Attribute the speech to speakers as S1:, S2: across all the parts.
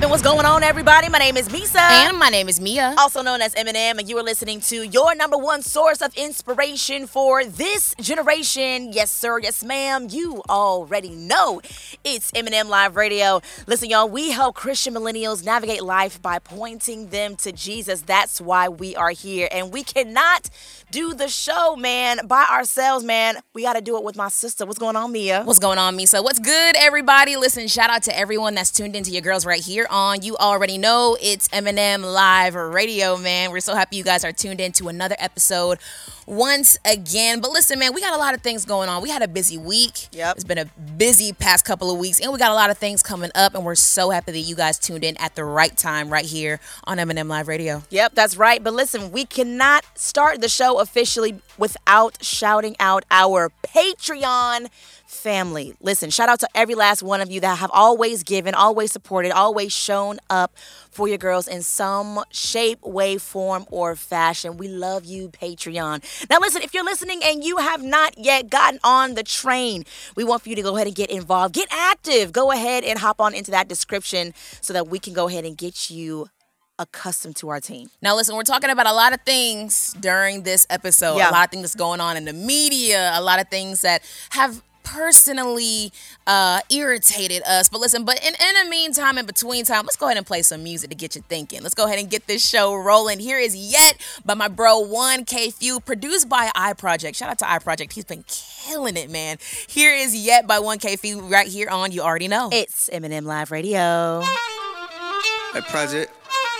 S1: What's going on, everybody? My name is Misa.
S2: And my name is Mia.
S1: Also known as Eminem, and you are listening to your number one source of inspiration for this generation. Yes, sir. Yes, ma'am. You already know it's Eminem Live Radio. Listen, y'all, we help Christian millennials navigate life by pointing them to Jesus. That's why we are here. And we cannot do the show, man, by ourselves, man. We got to do it with my sister. What's going on, Mia?
S2: What's going on, Misa? What's good, everybody? Listen, shout out to everyone that's tuned into your girls right here on You Already Know It's Eminem Live Radio, man. We're so happy you guys are tuned in to another episode once again. But listen, man, we got a lot of things going on. We had a busy week.
S1: Yep.
S2: It's been a busy past couple of weeks, and we got a lot of things coming up, and we're so happy that you guys tuned in at the right time right here on Eminem Live Radio.
S1: Yep, that's right. But listen, we cannot start the show officially without shouting out our Patreon family. Listen, shout out to every last one of you that have always given, always supported, always shown up for your girls in some shape, way, form, or fashion. We love you, Patreon. Now listen, if you're listening and you have not yet gotten on the train, we want for you to go ahead and get involved, get active. Go ahead and hop on into that description so that we can go ahead and get you accustomed to our team.
S2: Now, listen, we're talking about a lot of things during this episode.
S1: Yeah.
S2: A lot of things that's going on in the media, a lot of things that have personally irritated us. But listen, in the meantime, in between time, let's go ahead and play some music to get you thinking. Let's go ahead and get this show rolling. Here is Yet by my bro 1K Few, produced by iProject. Shout out to iProject. He's been killing it, man. Here is Yet by 1K Few right here on You Already Know.
S1: It's Eminem Live Radio.
S3: Hey, Project.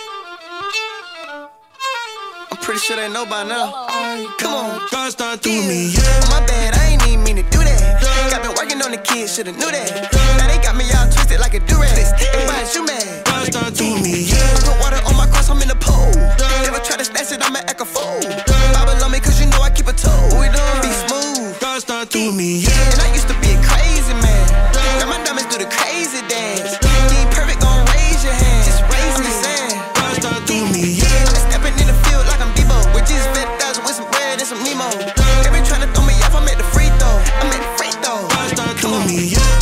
S3: I'm pretty sure they know by now. Come on.
S4: God start through me, yeah.
S3: My bad, I ain't even mean to do that. Got been working on the kids, shoulda knew that. Now they got me all twisted like a durag. Why is you mad?
S4: God start through me, yeah.
S3: Put water on my cross, I'm in the pole. Never try to snatch it, I'm an echo-fold. Bible on me, cause you know I keep a toe. Be smooth.
S4: God start through me, yeah.
S3: And I used to be a crazy man. Now my diamonds do the crazy dance. You ain't perfect, gon' raise your hand. Just raise the sand.
S4: God start through me, yeah.
S3: I'm stepping in the field like I'm Debo. With just 50,000 with some bread and some Nemo. They been tryna throw me off, I'm at the free throw. I'm at the free throw.
S4: God start through me, yeah.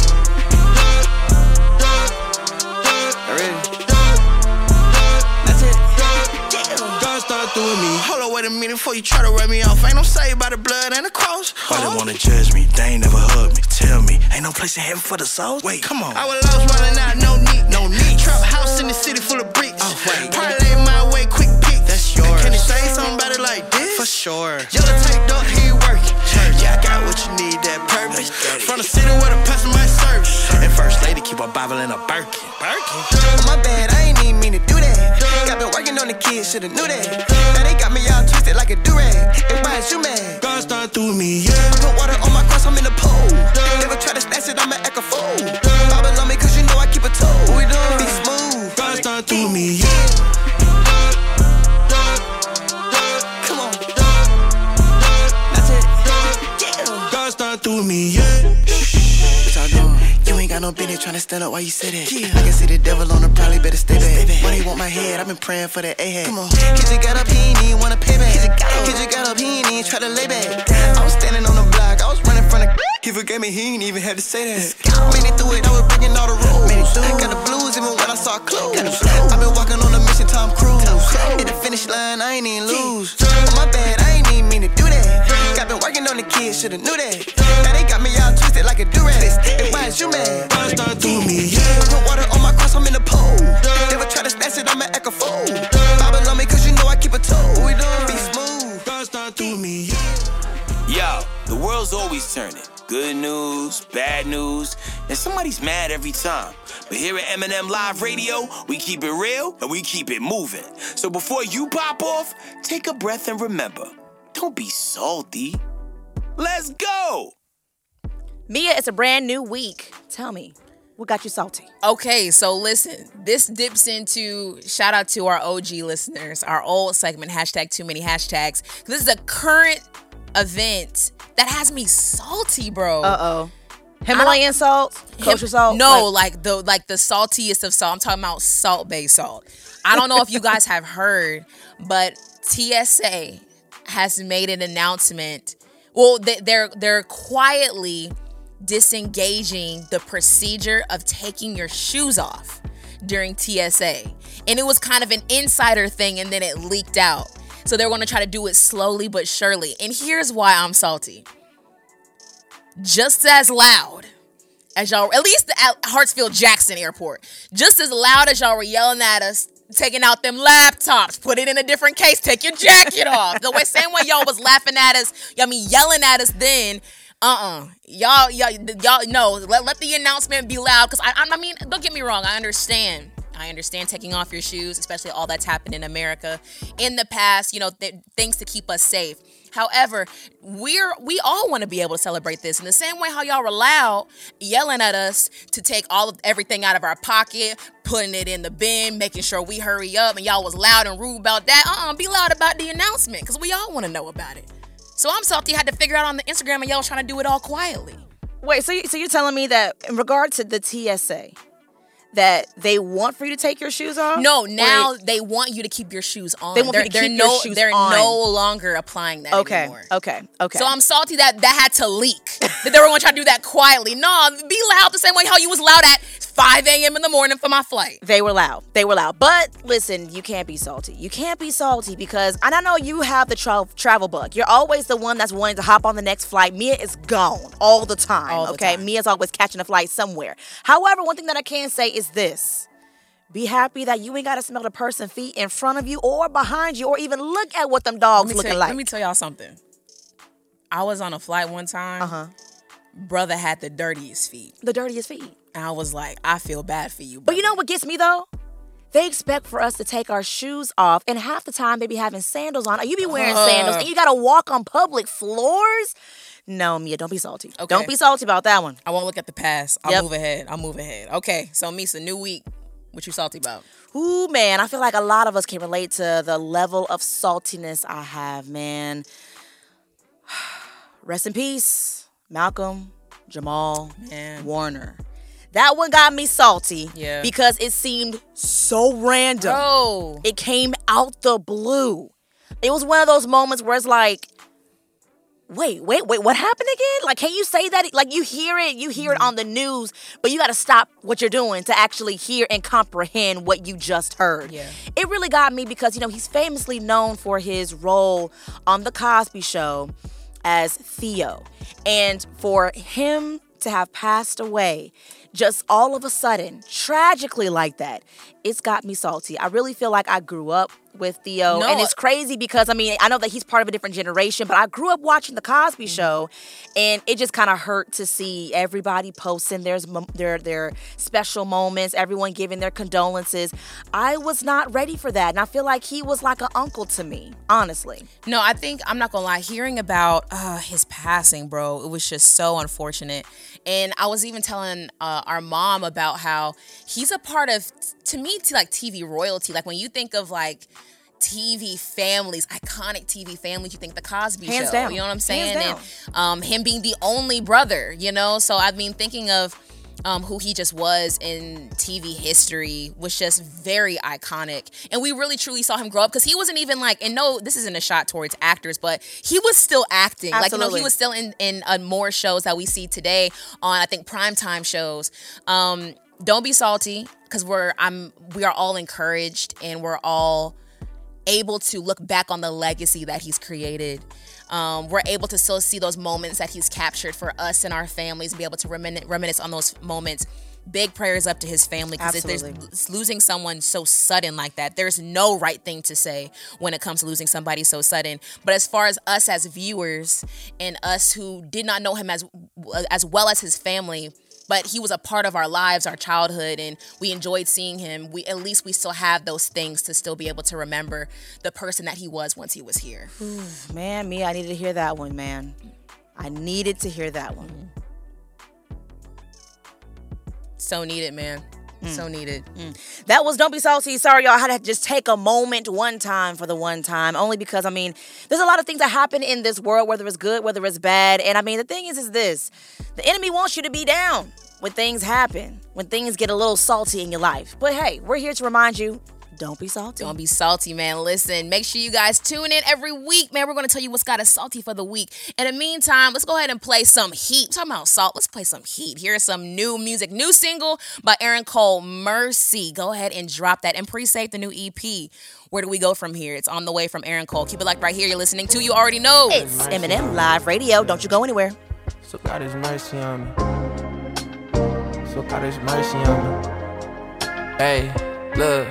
S3: Ready? That's it.
S4: God start through me.
S3: Hold on, wait a minute before you try to run me off. Ain't no saved by the blood and the cross.
S4: Why they wanna judge me? They ain't never hugged me. Tell me, ain't no place in heaven for the souls. Wait, come on.
S3: I was lost running out, no need. Trap house in the city full of bricks.
S4: Oh, wait.
S3: Parlay my way, quick pick.
S4: That's yours.
S3: Can you say something about it like this?
S4: For sure.
S3: Yellow taped up, he working. Yeah, I got what you need, that purpose. From the city where the pastor might serve.
S4: And first lady keep a Bible in a Birkin.
S3: My bad, I ain't even mean to do that. Got been working on the kids, shoulda knew that. Now they got me all twisted like a durag. Why is you mad?
S4: God start through me, yeah.
S3: Put water on my cross, I'm in the pole. Never try to snatch it, I'm an echo-fold. Bible on me, cause you know I keep a toe. Be smooth.
S4: God start through me, yeah.
S3: Come on. That's it. Yeah.
S4: God start through me, yeah.
S3: What y'all doing? You ain't got no business tryna stand up while you sit there. I can see the devil on the probably better stay back. When they want my head, I've been praying for that A-head. Come on. He just got up, he ain't even wanna pay back. He just got up, he ain't even try to lay back. I was standing on the block, I was running from the. He forgave me, he ain't even had to say that. Made it through it, I was breaking all the rules. Got the blues even when I saw clues. I've been walking on a mission, Tom Cruise. Hit the finish line, I ain't even lose. My bad, I ain't even mean to do that. Got been working on the kids, shoulda knew that. Now they got me all twisted like a durag. Why is you mad?
S4: God start through me, yeah.
S3: Put water on my cross, I'm in the pole. Never try to snatch it, I'm an echo-fold. Bible on me, cause you know I keep a toe. Be smooth.
S4: God start through me, yeah.
S5: Yo, the world's always turning. Good news, bad news, and somebody's mad every time. But here at Eminem Live Radio, we keep it real and we keep it moving. So before you pop off, take a breath and remember, don't be salty. Let's go!
S1: Mia, it's a brand new week. Tell me, what got you salty?
S2: Okay, so listen, this dips into shout out to our OG listeners, our old segment, hashtag too many hashtags. This is a current event that has me salty, bro.
S1: Uh-oh. Himalayan salt? Kosher salt?
S2: No, like the saltiest of salt. I'm talking about salt-based salt. I don't know if you guys have heard, but TSA has made an announcement. Well, they're quietly disengaging the procedure of taking your shoes off. during TSA. And it was kind of an insider thing, and then it leaked out. So they're going to try to do it slowly but surely. And here's why I'm salty. Just as loud as y'all, at least at Hartsfield-Jackson Airport, just as loud as y'all were yelling at us, taking out them laptops, put it in a different case, take your jacket off. The same way y'all was laughing at us, yelling at us then. Y'all no, let the announcement be loud. Because I mean, don't get me wrong, I understand taking off your shoes, especially all that's happened in America in the past, things to keep us safe. However, we all want to be able to celebrate this in the same way how y'all were loud yelling at us to take everything out of our pocket, putting it in the bin, making sure we hurry up, and y'all was loud and rude about that. Be loud about the announcement, because we all want to know about it. So I'm salty. I had to figure out on the Instagram, and y'all was trying to do it all quietly.
S1: Wait, so you're telling me that in regard to the TSA, that they want for you to take your shoes off?
S2: No, now they want you to keep your shoes on.
S1: They want you to keep your shoes on.
S2: They're no longer applying that anymore.
S1: Okay.
S2: So I'm salty that had to leak. That they were going to try to do that quietly. No, be loud the same way how you was loud at 5 a.m. in the morning for my flight.
S1: They were loud. But listen, you can't be salty. You can't be salty because, and I know you have the travel bug. You're always the one that's wanting to hop on the next flight. Mia is gone all the time. Mia's always catching a flight somewhere. However, one thing that I can say is this. Be happy that you ain't got to smell the person's feet in front of you or behind you or even look at what them dogs looking like.
S2: Let me tell y'all something. I was on a flight one time. Brother had the dirtiest feet.
S1: The dirtiest feet.
S2: And I was like, I feel bad for you, brother.
S1: But you know what gets me, though? They expect for us to take our shoes off, and half the time they be having sandals on. You be wearing sandals, and you got to walk on public floors? No, Mia, don't be salty. Okay. Don't be salty about that one.
S2: I won't look at the past. I'll move ahead. Okay, so Misa, new week. What you salty about?
S1: Ooh, man, I feel like a lot of us can relate to the level of saltiness I have, man. Rest in peace, Malcolm, Jamal, Warner. That one got me salty because it seemed so random.
S2: Oh.
S1: It came out the blue. It was one of those moments where it's like, wait, what happened again? Like, can you say that? Like, you hear it on the news, but you got to stop what you're doing to actually hear and comprehend what you just heard.
S2: Yeah.
S1: It really got me because, he's famously known for his role on The Cosby Show as Theo. And for him to have passed away just all of a sudden, tragically like that, it's got me salty. I really feel like I grew up with Theo. And it's crazy because, I know that he's part of a different generation, but I grew up watching The Cosby Show, and it just kind of hurt to see everybody posting their special moments, everyone giving their condolences. I was not ready for that, and I feel like he was like an uncle to me, honestly.
S2: No, I think, I'm not gonna lie, hearing about his passing, bro, it was just so unfortunate. And I was even telling our mom about how he's a part of, to me, like TV royalty. Like when you think of like TV families, iconic TV families, you think The Cosby Show.
S1: Down.
S2: You know what I'm saying?
S1: Hands down.
S2: And him being the only brother, So thinking of who he just was in TV history was just very iconic. And we really truly saw him grow up because he wasn't even like, and no, this isn't a shot towards actors, but he was still acting.
S1: Absolutely.
S2: Like, he was still in more shows that we see today on, I think, primetime shows. Don't be salty because we are all encouraged and we're all able to look back on the legacy that he's created. We're able to still see those moments that he's captured for us and our families and be able to reminisce on those moments. Big prayers up to his family because losing someone so sudden like that, there's no right thing to say when it comes to losing somebody so sudden. But as far as us as viewers and us who did not know him as well as his family, but he was a part of our lives, our childhood, and we enjoyed seeing him. We still have those things to still be able to remember the person that he was once he was here.
S1: Man, Mia, I needed to hear that one, man. I needed to hear that one.
S2: So needed, man. So needed.
S1: That was Don't Be Salty. Sorry, y'all. I had to just take a moment one time for the one time. Only because, there's a lot of things that happen in this world, whether it's good, whether it's bad. And, the thing is this. The enemy wants you to be down when things happen, when things get a little salty in your life. But, hey, we're here to remind you Don't be salty.
S2: Don't be salty, man. Listen, make sure you guys tune in every week, man. We're going to tell you what's got us salty for the week. In the meantime, let's go ahead and play some heat. We're talking about salt. Let's play some heat. Here's some new music. New single by Aaron Cole, Mercy. Go ahead and drop that and pre-save the new EP. Where do we go from here? It's on the way from Aaron Cole. Keep it locked right here. You're listening to You Already Know.
S1: It's M&M Live Radio. Don't you go anywhere.
S6: So God has mercy on me. So God has mercy on me. Hey, look.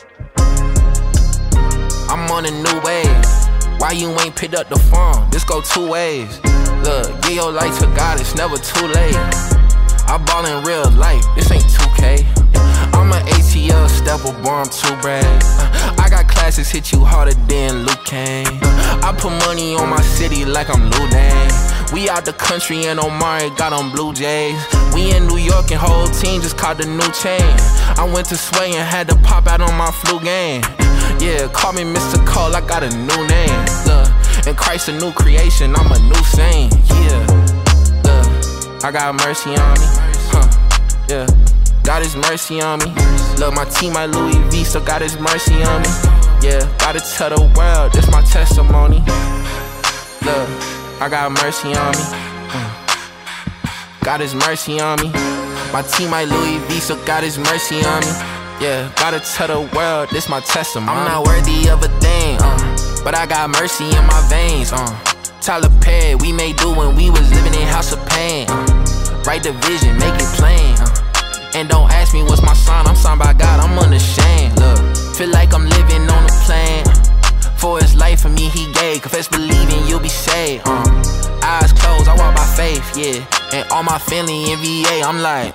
S6: I'm on a new wave. Why you ain't picked up the phone? This go two ways. Look, give your life to God, it's never too late. I ball in real life, this ain't 2K. I'm an ATL stepper, boy, I'm too brag. I got classes hit you harder than Luke Kane. I put money on my city like I'm Lou Dang. We out the country and Omari got on Blue Jays. We in New York and whole team just caught the new chain. I went to Sway and had to pop out on my flu game. Yeah, call me Mr. Cole, I got a new name. Look, in Christ a new creation, I'm a new saint. Yeah, look, I got mercy on me. Yeah, God is mercy on me. Look, my team, my Louis V, so God is mercy on me. Yeah, gotta tell the world, this my testimony. Look, I got mercy on me. God is mercy on me. My team, my Louis V, so God is mercy on me. Yeah, gotta tell the world, this my testimony. I'm not worthy of a thing, but I got mercy in my veins, Tyler Perry, we made do when we was living in House of Pain, Write the vision, make it plain, and don't ask me what's my sign, I'm signed by God, I'm unashamed. Look, feel like I'm living on a plane. For his life for me he gave, confess believing you'll be saved, eyes closed, I walk by faith, yeah, and all my family in VA, I'm like,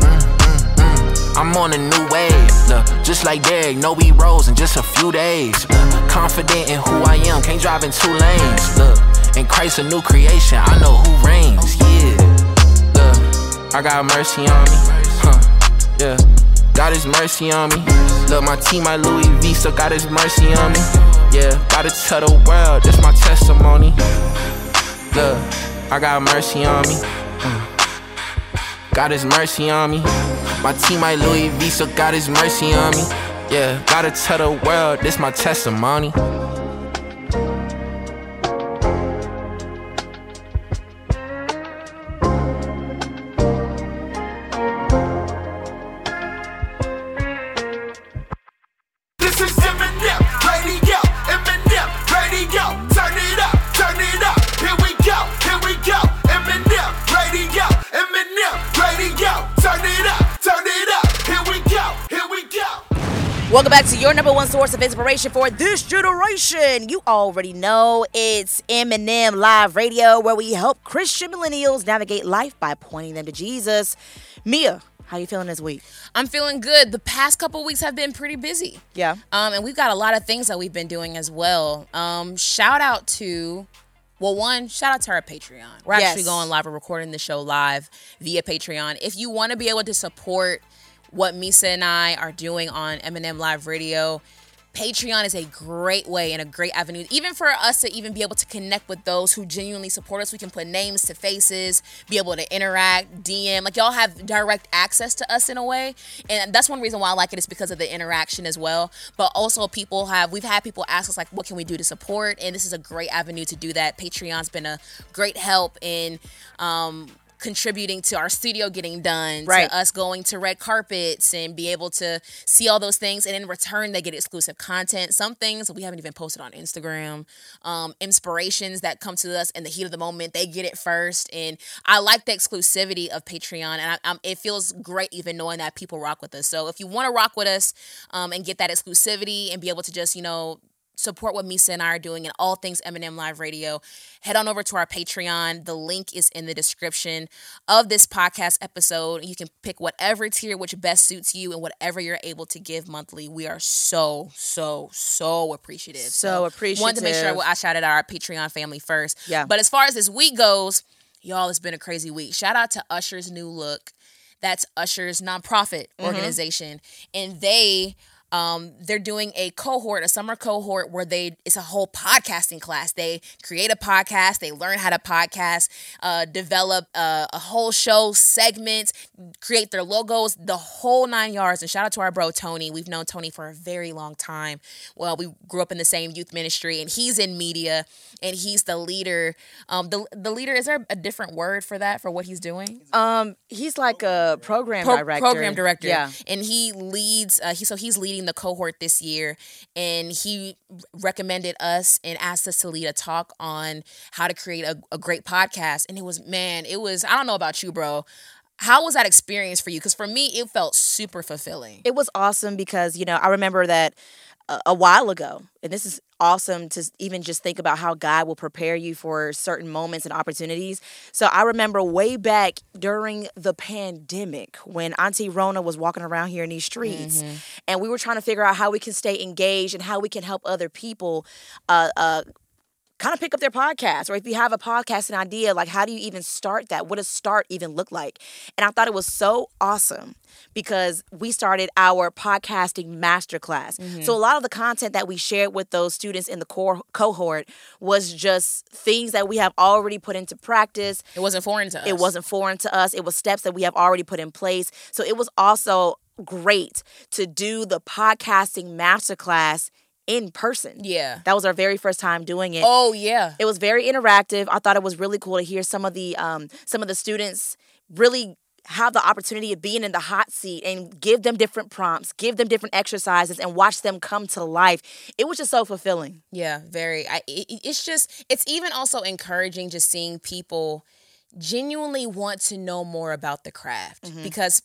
S6: I'm on a new wave, look, just like Derek, no we rose in just a few days, confident in who I am, can't drive in 2 lanes, look, in Christ a new creation, I know who reigns, yeah, look, I got mercy on me, yeah, God is mercy on me, look, my team, my Louis V, so God is mercy on me, yeah, gotta tell the world, this my testimony, look, I got mercy on me, God is mercy on me. My team, my Louis V, so God is mercy on me. Yeah, gotta tell the world, this my testimony.
S4: This is M&M Radio, M&M Radio. Turn it up, turn it up. Here we go, M&M Radio, M&M Radio. Turn it up, here we go.
S1: Welcome back to your number one source of inspiration for this generation. You already know it's M&M Live Radio, where we help Christian millennials navigate life by pointing them to Jesus. Mia, how you feeling this week?
S2: I'm feeling good. The past couple weeks have been pretty busy.
S1: Yeah.
S2: And we've got a lot of things that we've been doing as well. Shout out to our Patreon. We're actually going live. We're recording the show live via Patreon. If you want to be able to support what Misa and I are doing on M&M Live Radio, Patreon is a great way and a great avenue, even for us to even be able to connect with those who genuinely support us. We can put names to faces, be able to interact, DM. Like, y'all have direct access to us in a way. And that's one reason why I like it, is because of the interaction as well. But also we've had people ask us, like, what can we do to support? And this is a great avenue to do that. Patreon's been a great help in contributing to our studio getting done,
S1: right,
S2: to us going to red carpets and be able to see all those things. And in return, they get exclusive content. Some things we haven't even posted on Instagram. Inspirations that come to us in the heat of the moment, they get it first. And I like the exclusivity of Patreon. And it feels great even knowing that people rock with us. So if you want to rock with us and get that exclusivity and be able to just, support what Misa and I are doing and all things M&M Live Radio, head on over to our Patreon. The link is in the description of this podcast episode. You can pick whatever tier which best suits you and whatever you're able to give monthly. We are so appreciative.
S1: So appreciative.
S2: Wanted to make sure I shouted out our Patreon family first.
S1: Yeah.
S2: But as far as this week goes, y'all, it's been a crazy week. Shout out to Usher's New Look. That's Usher's nonprofit organization. And they they're doing a summer cohort where it's a whole podcasting class. They create a podcast, they learn how to podcast, develop a whole show, segments, create their logos, the whole 9 yards. And shout out to our bro Tony. We've known Tony for a very long time. Well, we grew up in the same youth ministry, and he's in media, and he's the leader. The leader, is there a different word for that, for what he's doing?
S1: He's like a program director.
S2: Program director.
S1: Yeah.
S2: And he leads, he's leading the cohort this year, and he recommended us and asked us to lead a talk on how to create a great podcast. And it was, I don't know about you, bro. How was that experience for you? Because for me, it felt super fulfilling.
S1: It was awesome because, I remember that a while ago, and this is awesome to even just think about how God will prepare you for certain moments and opportunities. So I remember way back during the pandemic when Auntie Rona was walking around here in these streets, and we were trying to figure out how we can stay engaged and how we can help other people kind of pick up their podcast. Or if you have a podcasting idea, like, how do you even start that? What does start even look like? And I thought it was so awesome because we started our podcasting masterclass. So a lot of the content that we shared with those students in the cohort was just things that we have already put into practice.
S2: It wasn't foreign to us.
S1: It wasn't foreign to us. It was steps that we have already put in place. So it was also great to do the podcasting masterclass in person.
S2: Yeah.
S1: That was our very first time doing it.
S2: Oh, yeah.
S1: It was very interactive. I thought it was really cool to hear some of the students really have the opportunity of being in the hot seat and give them different prompts, give them different exercises, and watch them come to life. It was just so fulfilling.
S2: Yeah, very. It's even also encouraging just seeing people genuinely want to know more about the craft, because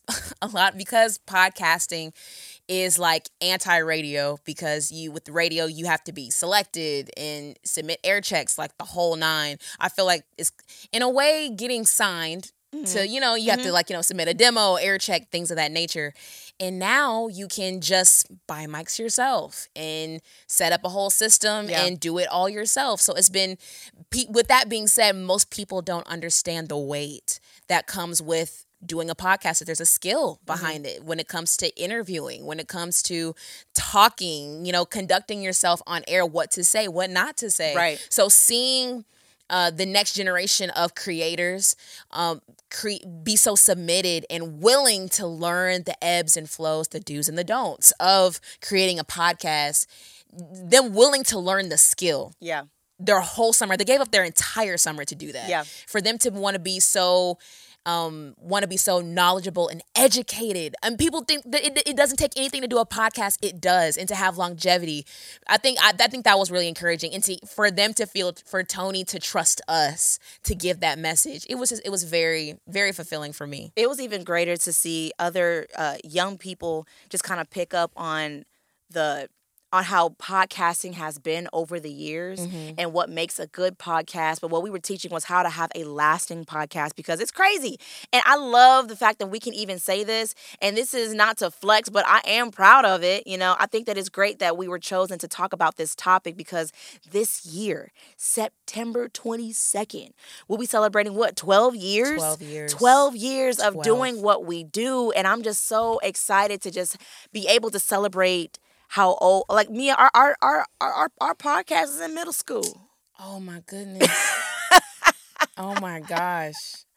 S2: podcasting is like anti-radio, because with radio you have to be selected and submit air checks, like the whole nine. I feel like it's in a way getting signed to, you have to submit a demo, air check, things of that nature. And now you can just buy mics yourself and set up a whole system and do it all yourself. So it's been, with that being said, most people don't understand the weight that comes with doing a podcast. That there's a skill behind it when it comes to interviewing, when it comes to talking, conducting yourself on air, what to say, what not to say.
S1: Right.
S2: So seeing the next generation of creators be so submitted and willing to learn the ebbs and flows, the do's and the don'ts of creating a podcast, them willing to learn the skill.
S1: Yeah.
S2: Their whole summer, they gave up their entire summer to do that.
S1: Yeah.
S2: For them to want to be so knowledgeable and educated. And people think that it doesn't take anything to do a podcast. It does. And to have longevity. I think that was really encouraging. And for them to feel, for Tony to trust us to give that message. It was very, very fulfilling for me.
S1: It was even greater to see other young people just kind of pick up on how podcasting has been over the years and what makes a good podcast. But what we were teaching was how to have a lasting podcast, because it's crazy. And I love the fact that we can even say this, and this is not to flex, but I am proud of it. I think that it's great that we were chosen to talk about this topic, because this year, September 22nd, we'll be celebrating 12 years?
S2: 12 years.
S1: 12 years of doing what we do. And I'm just so excited to just be able to celebrate how old, like me, our podcast is in middle school.
S2: Oh my goodness. Oh my gosh.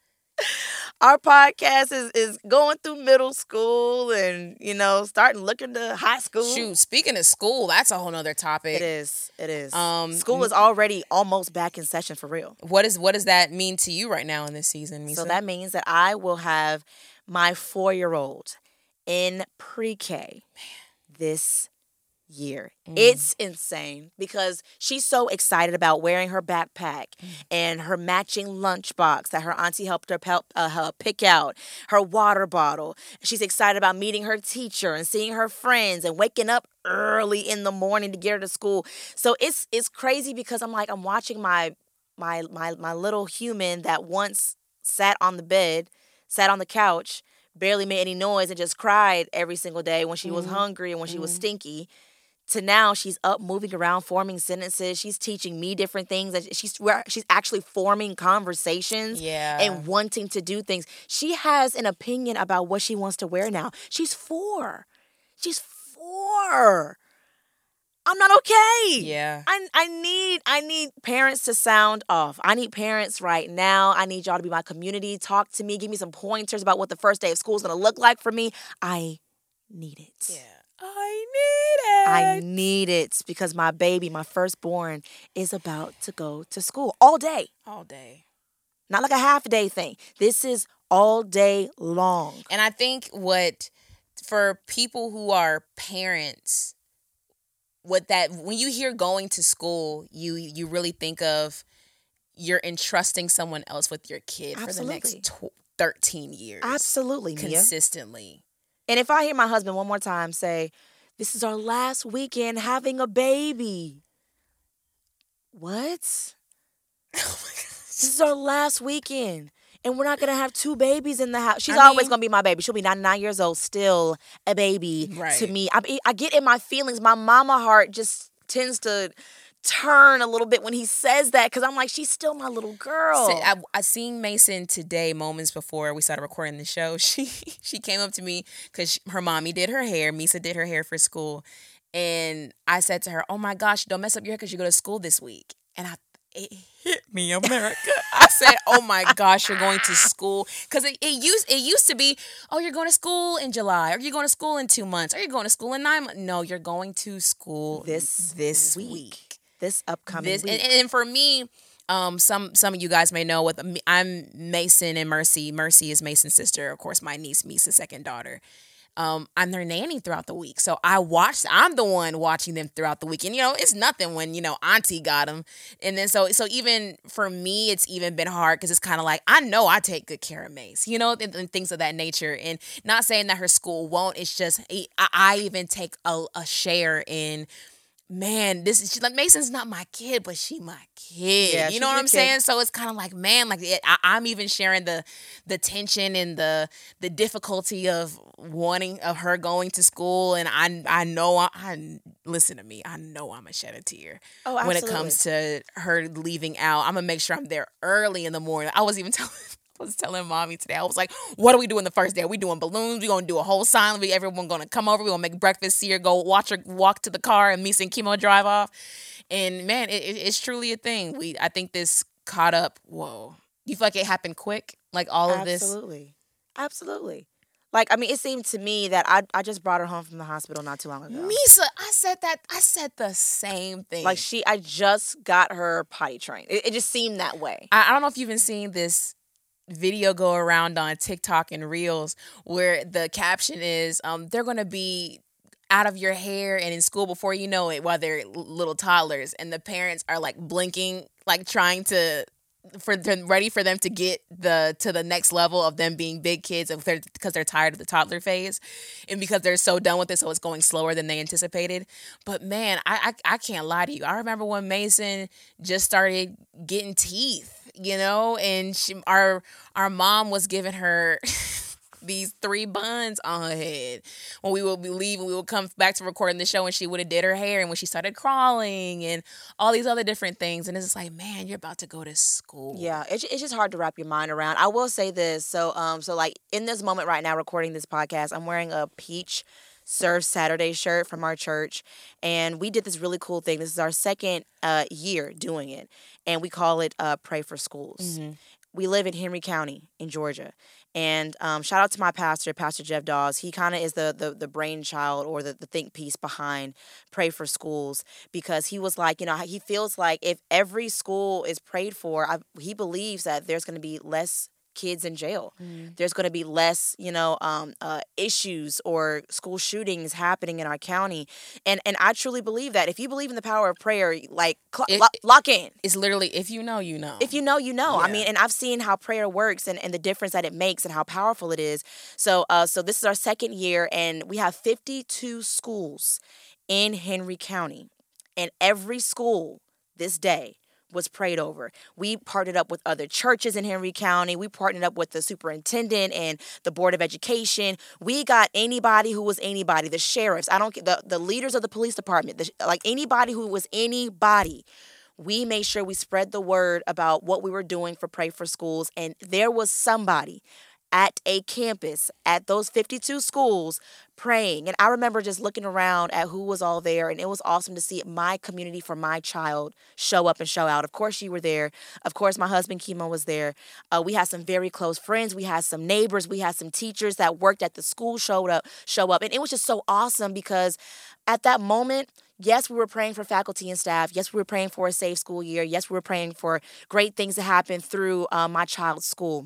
S1: Our podcast is going through middle school and, starting looking to high school.
S2: Shoot, speaking of school, that's a whole nother topic.
S1: It is. School is already almost back in session for real.
S2: What does that mean to you right now in this season, Misa?
S1: So that means that I will have my 4-year-old in pre-K this year. It's insane because she's so excited about wearing her backpack and her matching lunchbox that her auntie helped her pick out, her water bottle. She's excited about meeting her teacher and seeing her friends and waking up early in the morning to get her to school. So it's crazy because I'm watching my little human that once sat on the couch, barely made any noise, and just cried every single day when she was hungry and when she was stinky, to now she's up, moving around, forming sentences. She's teaching me different things. She's actually forming conversations and wanting to do things. She has an opinion about what she wants to wear now. She's 4. 4. I'm not okay.
S2: Yeah.
S1: I need parents to sound off. I need parents right now. I need y'all to be my community. Talk to me. Give me some pointers about what the first day of school is going to look like for me. I need it.
S2: Yeah. I need it.
S1: I need it because my baby, my firstborn, is about to go to school all day.
S2: All day.
S1: Not like a half day thing. This is all day long.
S2: And I think for people who are parents, when you hear going to school, you really think of you're entrusting someone else with your kid for the next 13 years.
S1: Absolutely, Mia.
S2: Consistently.
S1: And if I hear my husband one more time say, "This is our last weekend having a baby." What?
S2: Oh my gosh.
S1: This is our last weekend. And we're not going to have 2 babies in the house. She's always going to be my baby. She'll be 99 years old, still a baby to me. I get in my feelings. My mama heart just tends to turn a little bit when he says that because I'm like, she's still my little girl.
S2: So I seen Mason today, moments before we started recording the show. She came up to me because her mommy did her hair. Misa did her hair for school. And I said to her, "Oh my gosh, don't mess up your hair because you go to school this week." And it hit me, America. I said, "Oh my gosh, you're going to school." Because it used to be, "Oh, you're going to school in July, or you're going to school in 2 months, or you're going to school in 9 months." No, you're going to school this week.
S1: This upcoming week.
S2: And for me, some of you guys may know I'm Mason and Mercy. Mercy is Mason's sister, of course, my niece, Misa's second daughter. I'm their nanny throughout the week. So I'm the one watching them throughout the week. And, it's nothing when, auntie got them. And then so even for me, it's even been hard because it's kind of like, I know I take good care of Mace, and things of that nature. And not saying that her school won't, it's just, I even take a share in, man, like Mason's not my kid, but she my kid.
S1: Yeah,
S2: you know what I'm saying? So it's kind of like, man, like I'm even sharing the tension and the difficulty of wanting of her going to school, and I know listen to me, I know I'm gonna shed a tear when it comes to her leaving out. I'm gonna make sure I'm there early in the morning. I was telling mommy today, I was like, "What are we doing the first day? Are we doing balloons? We gonna do a whole sign? Everyone gonna come over? We gonna make breakfast, see her, go watch her walk to the car, and Misa and Chemo drive off." And man, it's truly a thing. I think this caught up. Whoa, you feel like it happened quick? Like all of this?
S1: Absolutely. Like, I mean, it seemed to me that I just brought her home from the hospital not too long ago.
S2: Misa, I said the same thing.
S1: Like I just got her potty trained. It just seemed that way.
S2: I don't know if you've been seeing this video go around on TikTok and Reels where the caption is, they're going to be out of your hair and in school before you know it while they're little toddlers. And the parents are like blinking, like trying to, ready for them to get to the next level of them being big kids because they're tired of the toddler phase and because they're so done with it. So it's going slower than they anticipated. But man, I can't lie to you. I remember when Mason just started getting teeth, and our mom was giving her these 3 buns on her head when we would leave and we would come back to recording the show, and she would have did her hair, and when she started crawling and all these other different things, and it's just like, man, you're about to go to school.
S1: Yeah, it's just hard to wrap your mind around. I will say this, so like in this moment right now recording this podcast, I'm wearing a peach Serve Saturday shirt from our church, and we did this really cool thing. This is our second year doing it, and we call it Pray for Schools. Mm-hmm. We live in Henry County in Georgia. And shout out to my pastor, Pastor Jeff Dawes. He kind of is the brainchild or the think piece behind Pray for Schools, because he was like, he feels like if every school is prayed for, he believes that there's going to be less kids in jail. Mm. There's going to be less, issues or school shootings happening in our county. And I truly believe that. If you believe in the power of prayer, like lock in.
S2: It's literally, if you know, you know.
S1: If you know, you know.
S2: Yeah.
S1: I mean, and I've seen how prayer works and the difference that it makes and how powerful it is. So this is our second year, and we have 52 schools in Henry County. And every school this day was prayed over. We partnered up with other churches in Henry County. We partnered up with the superintendent and the Board of Education. We got anybody who was anybody, the sheriffs, the leaders of the police department, anybody who was anybody. We made sure we spread the word about what we were doing for Pray for Schools, and there was somebody at a campus, at those 52 schools, praying. And I remember just looking around at who was all there, and it was awesome to see my community for my child show up and show out. Of course, you were there. Of course, my husband, Kimo, was there. We had some very close friends. We had some neighbors. We had some teachers that worked at the school show up. And it was just so awesome because at that moment, yes, we were praying for faculty and staff. Yes, we were praying for a safe school year. Yes, we were praying for great things to happen through my child's school.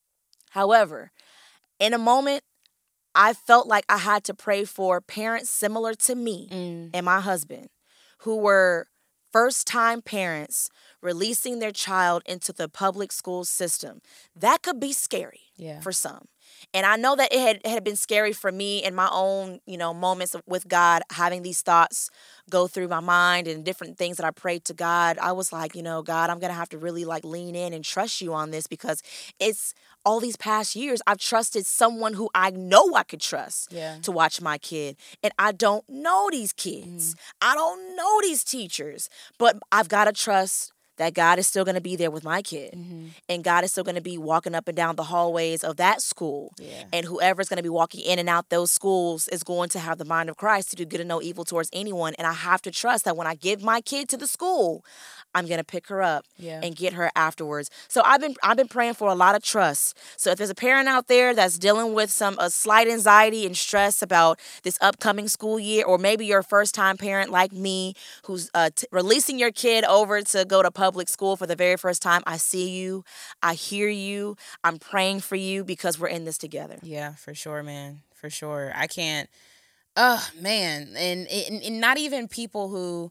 S1: However, in a moment, I felt like I had to pray for parents similar to me and my husband who were first-time parents releasing their child into the public school system. That could be scary for some. And I know that it had been scary for me in my own, moments with God, having these thoughts go through my mind and different things that I prayed to God. I was like, God, I'm going to have to really lean in and trust you on this because it's all these past years I've trusted someone who I know I could trust to watch my kid. And I don't know these kids. I don't know these teachers, but I've got to trust that God is still going to be there with my kid. And God is still going to be walking up and down the hallways of that school. And whoever's going to be walking in and out those schools is going to have the mind of Christ to do good and no evil towards anyone. And I have to trust that when I give my kid to the school, I'm going to pick her up and get her afterwards. So I've been praying for a lot of trust. So if there's a parent out there that's dealing with a slight anxiety and stress about this upcoming school year, or maybe you're a first-time parent like me who's releasing your kid over to go to public school for the very first time, I see you. I hear you. I'm praying for you because we're in this together.
S2: Yeah, for sure, man. For sure. I can't. Oh, man. And not even people who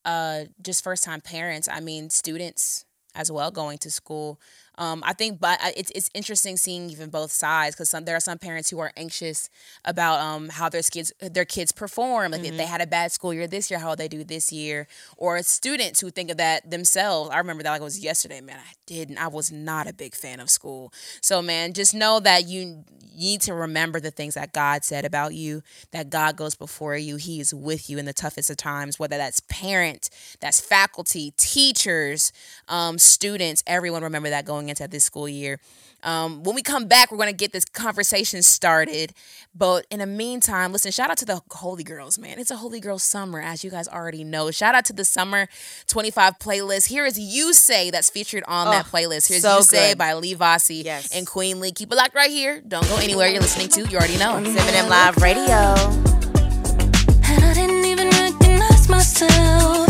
S2: just first-time parents. I mean, students as well going to school. I think, but it's interesting seeing even both sides because there are some parents who are anxious about how their kids perform. Like if they had a bad school year this year, how will they do this year? Or students who think of that themselves. I remember that like it was yesterday, man. I was not a big fan of school. So, man, just know that you need to remember the things that God said about you, that God goes before you. He is with you in the toughest of times, whether that's parent, that's faculty, teachers, students, everyone remember that going into this school year. When we come back, we're going to get this conversation started. But in the meantime, listen, shout out to the Holy Girls, man. It's a Holy Girls summer, as you guys already know. Shout out to the Summer 25 playlist. Here is You Say that's featured on that playlist. Here's You Say by Lee Vossi and Queen Lee. Keep it locked right here. Don't go anywhere. You're listening to, you already know,
S1: It's M&M Live Radio.
S7: And I didn't even recognize myself.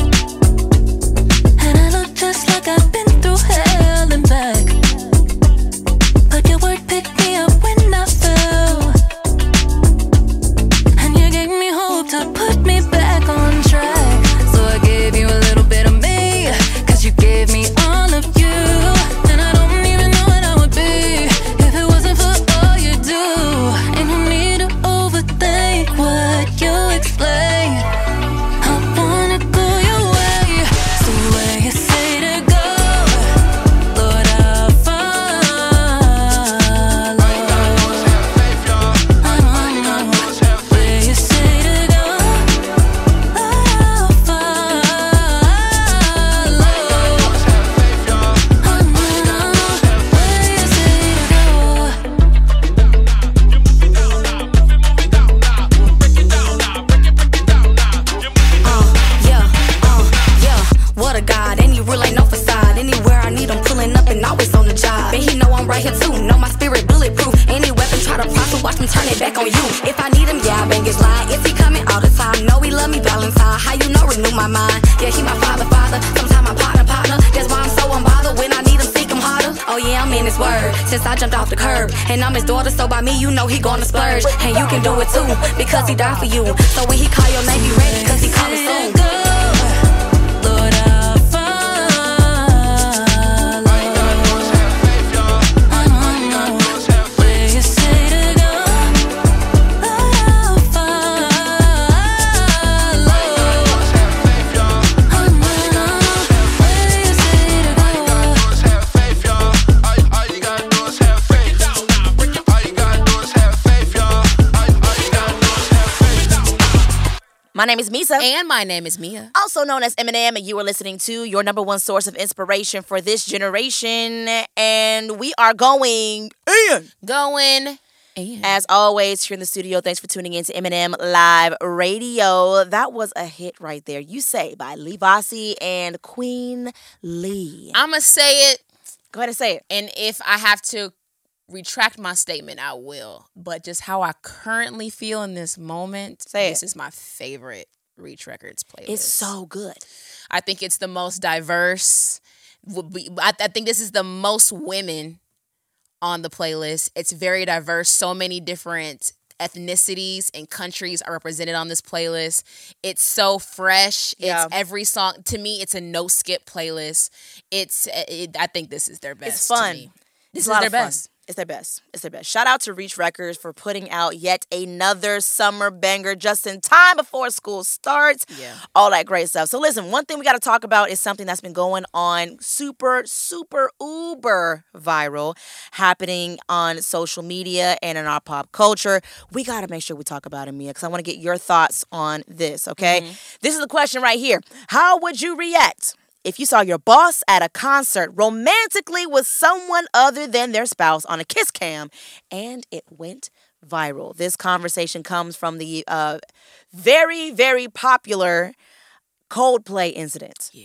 S7: And I look just like I've been through hell and back. But your word picked me up when I fell. And you gave me hope to put me back on track. So I gave you a little bit of me, 'cause you gave me all of you. And I don't even know what I would be if it wasn't for all you do. And you need to overthink what you explain. I wanna go your way, so where you say to go, Lord, I'll follow. Where you say to go, I'll follow. Where you say to go. Yeah, what a God, and you really ain't no facade. Anywhere I need him pulling up and always on the job. And he know I'm right here too, know my spirit bulletproof. Any weapon try to prosper, watch him turn it back on you. If I need him, yeah, I bang his line. Is he coming all the time? Know he love me, Valentine. How you know, renew my mind. Yeah, he my father. Sometimes my partner. That's why I'm so unbothered. When I need him, seek him harder. Oh yeah, I'm in his word since I jumped off the curb. And I'm his daughter, so by me, you know he gonna splurge. And you can do it too, because he died for you. So when he call your name, be ready, 'cause he coming soon. Lord, I'll follow. Where you say to go, I'll follow. Where you say to
S1: My name is Misa.
S2: And my name is Mia.
S1: Also known as Eminem, and you are listening to your number one source of inspiration for this generation. And we are going in.
S2: Going in.
S1: As always, here in the studio, thanks for tuning in to Eminem Live Radio. That was a hit right there. You Say by Lee Vossi and Queen Lee.
S2: I'm going to say it.
S1: Go ahead and say it.
S2: And if I have to retract my statement, I will. But just how I currently feel in this moment, this is my favorite Reach Records playlist.
S1: It's so good.
S2: I think it's the most diverse. I think this is the most women on the playlist. It's very diverse. So many different ethnicities and countries are represented on this playlist. It's so fresh.
S1: Yeah.
S2: It's every song. To me, it's a no skip playlist. I think this is their best.
S1: It's fun.
S2: To me. This
S1: It's
S2: is their best.
S1: It's their best. It's their best. Shout out to Reach Records for putting out yet another summer banger just in time before school starts.
S2: Yeah.
S1: All that great stuff. So listen, one thing we got to talk about is something that's been going on super, super, uber viral, happening on social media and in our pop culture. We got to make sure we talk about it, Mia, because I want to get your thoughts on this, okay? This is the question right here. How would you react if you saw your boss at a concert romantically with someone other than their spouse on a kiss cam and it went viral? This conversation comes from the very, very popular Coldplay incident.
S2: Yeah.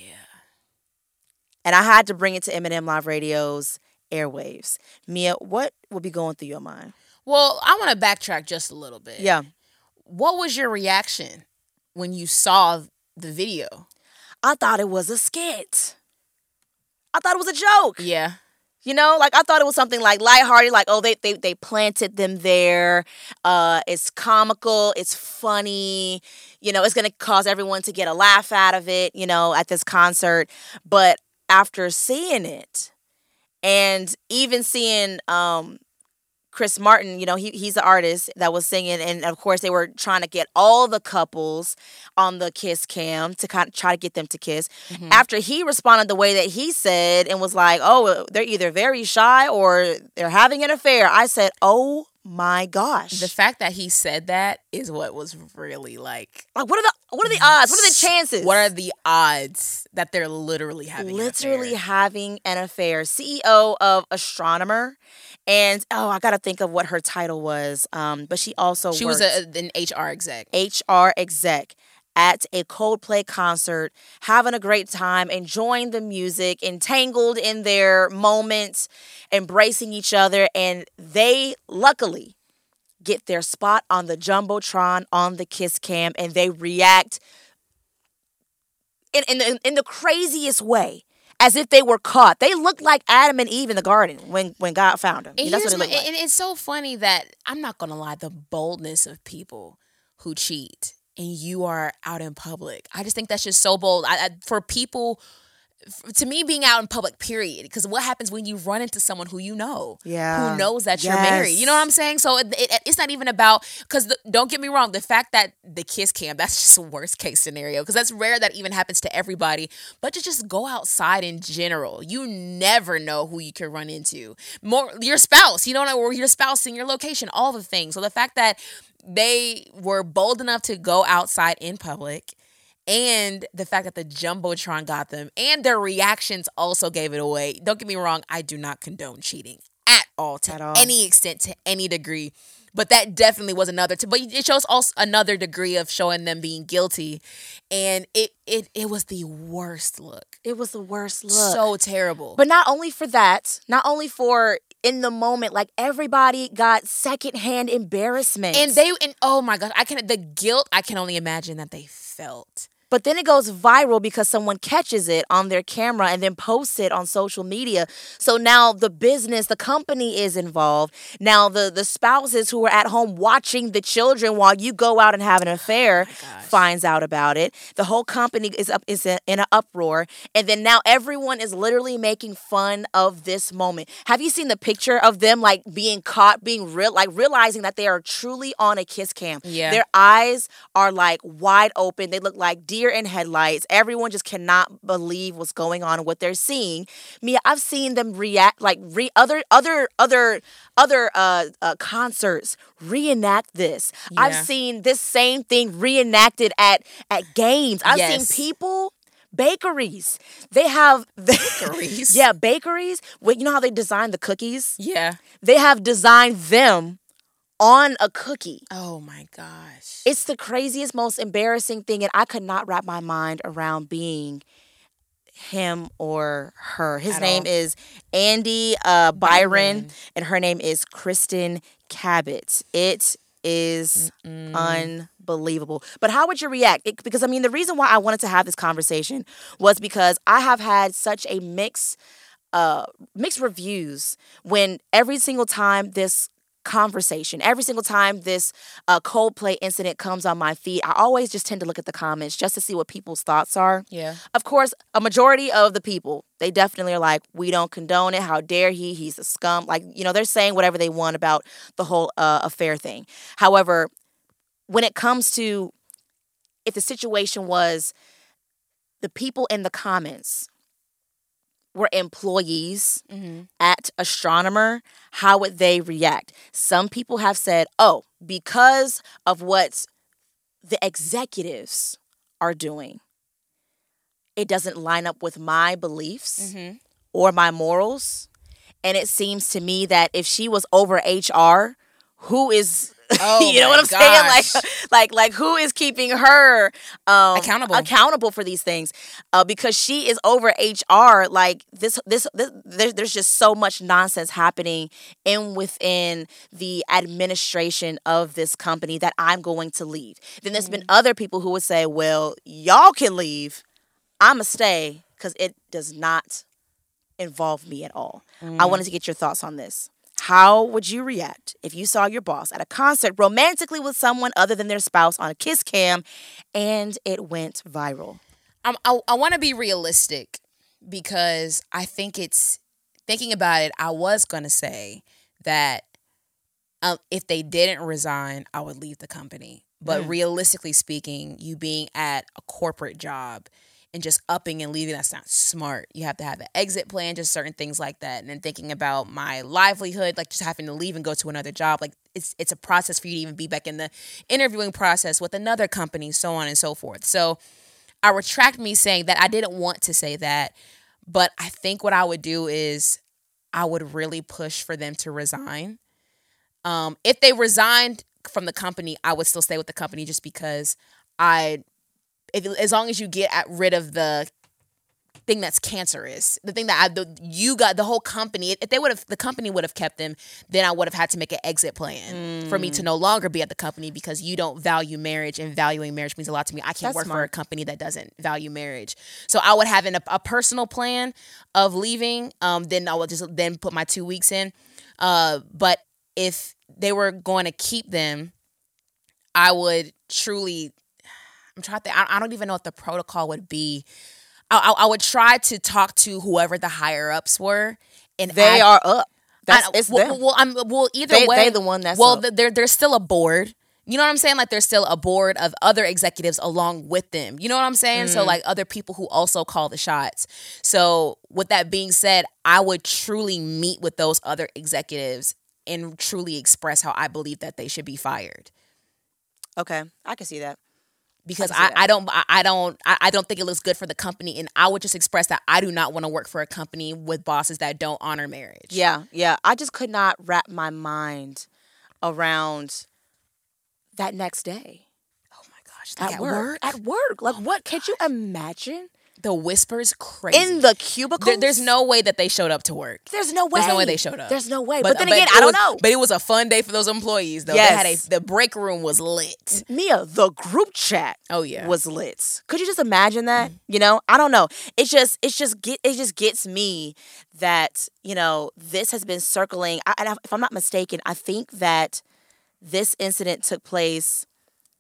S1: And I had to bring it to Eminem Live Radio's airwaves. Mia, what will be going through your mind?
S2: Well, I want to backtrack just a little bit.
S1: Yeah.
S2: What was your reaction when you saw the video?
S1: I thought it was a skit. I thought it was a joke.
S2: Yeah.
S1: You know, like I thought it was something like lighthearted, like, oh, they planted them there. It's comical, it's funny, you know, it's gonna cause everyone to get a laugh out of it, you know, at this concert. But after seeing it and even seeing Chris Martin, you know, he's the artist that was singing, and of course they were trying to get all the couples on the kiss cam to kind of try to get them to kiss. After he responded the way that he said and was like, oh, they're either very shy or they're having an affair, I said, oh my gosh.
S2: The fact that he said that is what was really like
S1: Like, what are the odds? What are the chances?
S2: What are the odds that they're literally having an affair?
S1: Having an affair. CEO of Astronomer. And, I got to think of what her title was. But she also
S2: She
S1: worked,
S2: was an HR exec.
S1: HR exec at a Coldplay concert, having a great time, enjoying the music, entangled in their moments, embracing each other. And they, luckily, get their spot on the Jumbotron on the kiss cam, and they react in the craziest way, as if they were caught. They looked like Adam and Eve in the garden when God found them.
S2: And,
S1: That's what they looked like.
S2: And it's so funny that, I'm not going to lie, the boldness of people who cheat and you are out in public. I just think that's just so bold. For people, to me, being out in public, period. Because what happens when you run into someone who you know?
S1: Yeah.
S2: Who knows that you're married? You know what I'm saying? So it's not even about, because don't get me wrong, the fact that the kiss cam, that's just a worst case scenario. Because that's rare that even happens to everybody. But to just go outside in general, you never know who you could run into. More your spouse, you don't know, or your spouse in your location, all the things. So the fact that they were bold enough to go outside in public, and the fact that the Jumbotron got them, and their reactions also gave it away. Don't get me wrong, I do not condone cheating at all, to any extent, to any degree. But that definitely was but it shows also another degree of showing them being guilty. And it was the worst look.
S1: It was the worst look.
S2: So terrible.
S1: But not only for that, not only for in the moment, like everybody got secondhand embarrassment.
S2: And oh my gosh, the guilt, I can only imagine that they felt.
S1: But then it goes viral because someone catches it on their camera and then posts it on social media. So now the business, the company is involved. Now the spouses who are at home watching the children while you go out and have an affair finds out about it. The whole company is in an uproar. And then now everyone is literally making fun of this moment. Have you seen the picture of them like being caught, realizing that they are truly on a kiss cam?
S2: Yeah.
S1: Their eyes are like wide open. They look like deer in headlights. Everyone just cannot believe what's going on and what they're seeing. Mia, I've seen them react like other concerts reenact this. Yeah. I've seen this same thing reenacted at games. I've seen people Bakeries. They have
S2: Bakeries?
S1: Yeah, bakeries. Well, you know how they design the cookies?
S2: Yeah.
S1: They have designed them on a cookie.
S2: Oh my gosh.
S1: It's the craziest, most embarrassing thing, and I could not wrap my mind around being him or her. His
S2: At
S1: name
S2: all.
S1: is Andy Byron, and her name is Kristen Cabot. It is unbelievable. But how would you react? Because I mean, the reason why I wanted to have this conversation was because I have had such a mixed reviews when every single time this conversation, every single time this Coldplay incident comes on my feed, I always just tend to look at the comments just to see what people's thoughts are.
S2: Yeah.
S1: Of course, a majority of the people, they definitely are like, we don't condone it. How dare he? He's a scum. Like, you know, they're saying whatever they want about the whole affair thing. However, when it comes to if the situation was the people in the comments were employees at Astronomer, how would they react? Some people have said, oh, because of what the executives are doing, it doesn't line up with my beliefs or my morals. And it seems to me that if she was over HR, who is...
S2: Oh,
S1: you know what I'm
S2: gosh.
S1: saying? Like who is keeping her accountable for these things? Because she is over HR. Like there's just so much nonsense happening within the administration of this company that I'm going to leave. Then there's been other people who would say, well, y'all can leave. I'ma stay because it does not involve me at all. I wanted to get your thoughts on this. How would you react if you saw your boss at a concert romantically with someone other than their spouse on a kiss cam and it went viral?
S2: I want to be realistic because I think it's, thinking about it, I was going to say that if they didn't resign, I would leave the company. But realistically speaking, you being at a corporate job and just upping and leaving, that's not smart. You have to have an exit plan, just certain things like that. And then thinking about my livelihood, like just having to leave and go to another job, like it's a process for you to even be back in the interviewing process with another company, so on and so forth. So I retract me saying that. I didn't want to say that, but I think what I would do is I would really push for them to resign. If they resigned from the company, I would still stay with the company just because as long as you get rid of the thing that's cancerous, the thing that you got the whole company. If the company would have kept them, then I would have had to make an exit plan for me to no longer be at the company because you don't value marriage, and valuing marriage means a lot to me. I can't work for a company that doesn't value marriage. So I would have a personal plan of leaving. Then I would just put my 2 weeks in. But if they were going to keep them, I would truly. I'm trying to think. I don't even know what the protocol would be. I would try to talk to whoever the higher ups were, and
S1: they are up. It's them.
S2: Either way,
S1: they the one that's
S2: well.
S1: up.
S2: There's still a board. You know what I'm saying? Like there's still a board of other executives along with them. You know what I'm saying? So like other people who also call the shots. So with that being said, I would truly meet with those other executives and truly express how I believe that they should be fired.
S1: Okay, I can see that.
S2: Because I don't think it looks good for the company, and I would just express that I do not want to work for a company with bosses that don't honor marriage.
S1: Yeah. I just could not wrap my mind around that next day.
S2: Oh my gosh!
S1: At work. Like, what? Could you imagine?
S2: The whispers crazy.
S1: In the cubicles?
S2: There's no way that they showed up to work.
S1: There's no way.
S2: There's no way they showed up.
S1: There's no way. But then again, I don't know.
S2: But it was a fun day for those employees, though.
S1: Yes.
S2: The break room was lit.
S1: Mia, the group chat was lit. Could you just imagine that? You know, I don't know. It just gets me that, you know, this has been circling. If I'm not mistaken, I think that this incident took place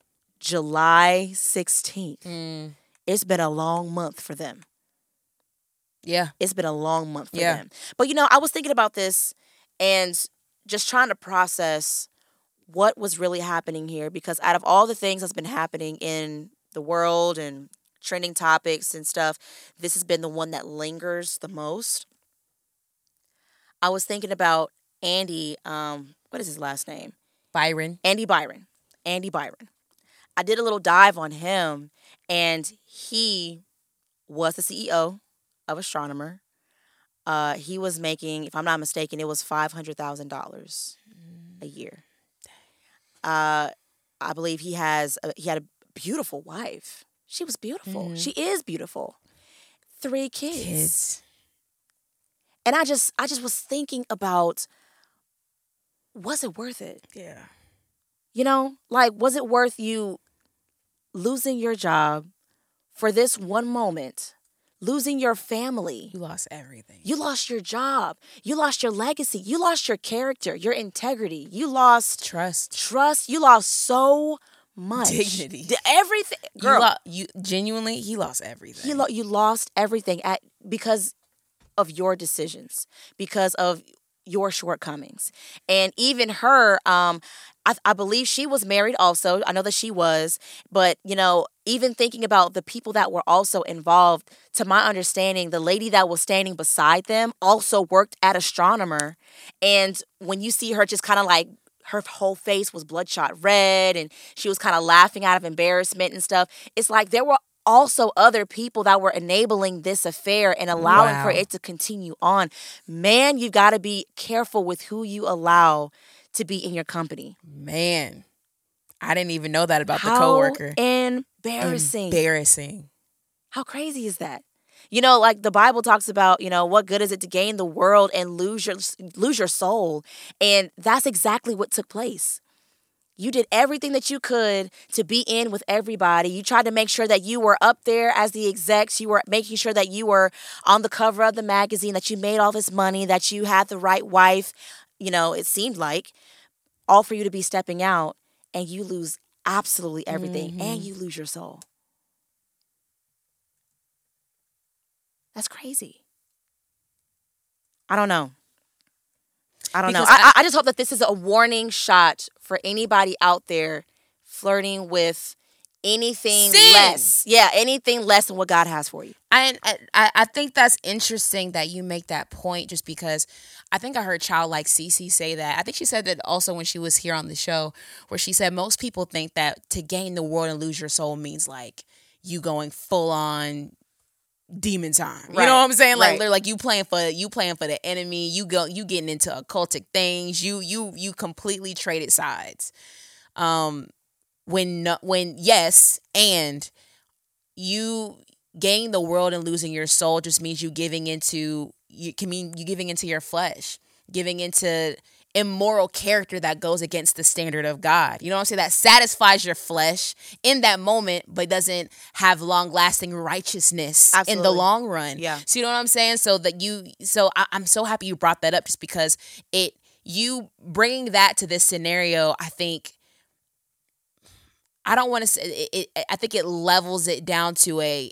S1: July 16th. It's been a long month for them.
S2: Yeah.
S1: It's been a long month for them. But, you know, I was thinking about this and just trying to process what was really happening here, because out of all the things that's been happening in the world and trending topics and stuff, this has been the one that lingers the most. I was thinking about Andy, what is his last name?
S2: Byron.
S1: Andy Byron. I did a little dive on him, and he was the CEO of Astronomer. He was making, if I'm not mistaken, it was $500,000 a year. I believe he had a beautiful wife. She was beautiful. She is beautiful. 3 kids. And I just was thinking about, was it worth it?
S2: Yeah.
S1: You know, like, was it worth you losing your job for this one moment, losing your family?
S2: You lost everything.
S1: You lost your job. You lost your legacy. You lost your character, your integrity. You lost trust. You lost so much.
S2: Dignity.
S1: Everything. Girl,
S2: You genuinely, he lost everything.
S1: you lost everything because of your decisions, because of your shortcomings. And even her, I believe she was married also. I know that she was. But, you know, even thinking about the people that were also involved, to my understanding, the lady that was standing beside them also worked at Astronomer. And when you see her just kind of like, her whole face was bloodshot red and she was kind of laughing out of embarrassment and stuff, it's like there were also other people that were enabling this affair and allowing for it to continue on. Man, you got to be careful with who you allow to be in your company.
S2: Man, I didn't even know that about the coworker.
S1: Embarrassing. How crazy is that? You know, like the Bible talks about, you know, what good is it to gain the world and lose your soul? And that's exactly what took place. You did everything that you could to be in with everybody. You tried to make sure that you were up there as the execs. You were making sure that you were on the cover of the magazine, that you made all this money, that you had the right wife. You know, it seemed like, all for you to be stepping out, and you lose absolutely everything, and you lose your soul. That's crazy. I don't know. I just hope that this is a warning shot for anybody out there flirting with anything less. Yeah, anything less than what God has for you.
S2: I think that's interesting that you make that point, just because I think I heard Childlike Cece say that. I think she said that also when she was here on the show, where she said most people think that to gain the world and lose your soul means like you going full on demon time. You know what I'm saying? Like they're like you playing for the enemy. You getting into occultic things. You completely traded sides. When yes, and you gaining the world and losing your soul just means you giving into your flesh, giving into immoral character that goes against the standard of God. You know what I'm saying? That satisfies your flesh in that moment, but doesn't have long-lasting righteousness in the long run. Yeah. So you know what I'm saying? I'm so happy you brought that up, just because you bringing that to this scenario, I think, I don't want to say it. I think it levels it down to a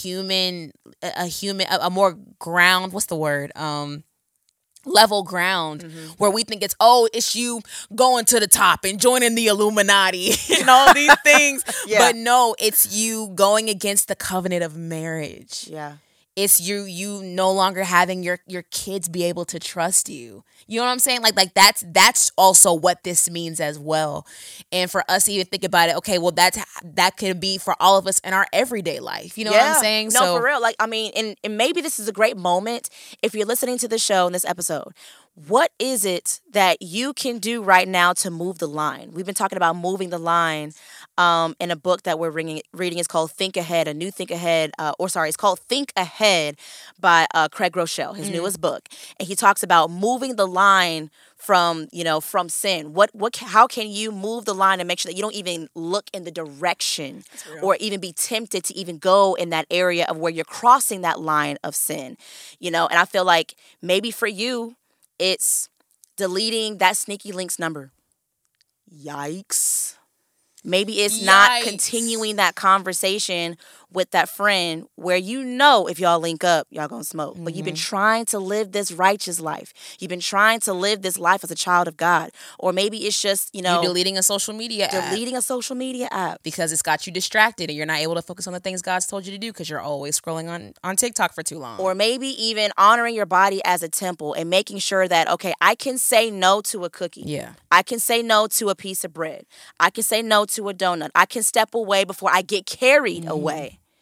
S2: more ground. What's the word? Level ground, where we think it's you going to the top and joining the Illuminati and all these things. But no, it's you going against the covenant of marriage. Yeah. It's you no longer having your kids be able to trust you. You know what I'm saying? Like that's also what this means as well. And for us to even think about it, okay, well that could be for all of us in our everyday life. You know what I'm saying?
S1: No, for real. Like, I mean, and maybe this is a great moment if you're listening to the show in this episode. What is it that you can do right now to move the line? We've been talking about moving the line in a book that we're reading. It's called Think Ahead, it's called Think Ahead by Craig Groeschel, his newest book. And he talks about moving the line from sin. How can you move the line and make sure that you don't even look in the direction or even be tempted to even go in that area of where you're crossing that line of sin? You know, and I feel like maybe for you, it's deleting that sneaky links number. Yikes. Maybe it's not continuing that conversation with that friend where if y'all link up, y'all gonna smoke. But you've been trying to live this righteous life. You've been trying to live this life as a child of God. Or maybe it's just,
S2: you're deleting a social media
S1: app.
S2: Because it's got you distracted and you're not able to focus on the things God's told you to do because you're always scrolling on TikTok for too long.
S1: Or maybe even honoring your body as a temple and making sure that, okay, I can say no to a cookie. Yeah. I can say no to a piece of bread. I can say no to a donut. I can step away before I get carried away.